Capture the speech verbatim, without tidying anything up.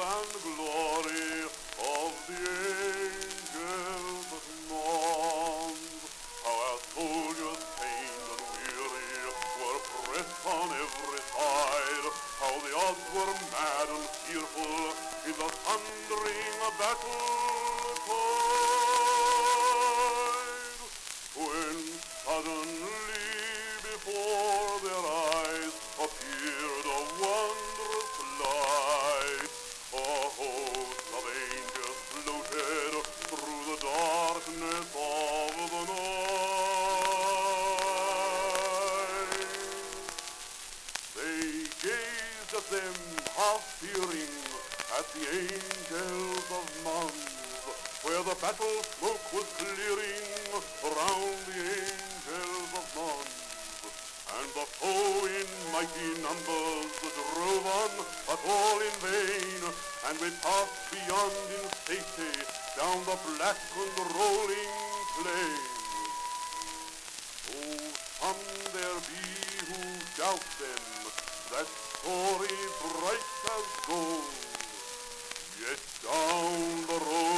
and glory of the angels of Mons. How our soldiers faint and weary were pressed on every side. How the odds were mad and fearful in the thundering battle tide. When suddenly before their eyes appeared a wondrous light. A host of angels floated through the darkness of the night. They gazed at them half fearing, at the angels of Mons, where the battle smoke was clearing around the angels of Mons. And the foe in mighty numbers drove on, but all in vain, and we passed beyond in safety down the black and rolling plain. Oh, some there be who doubt them, that story bright as gold, yet down the road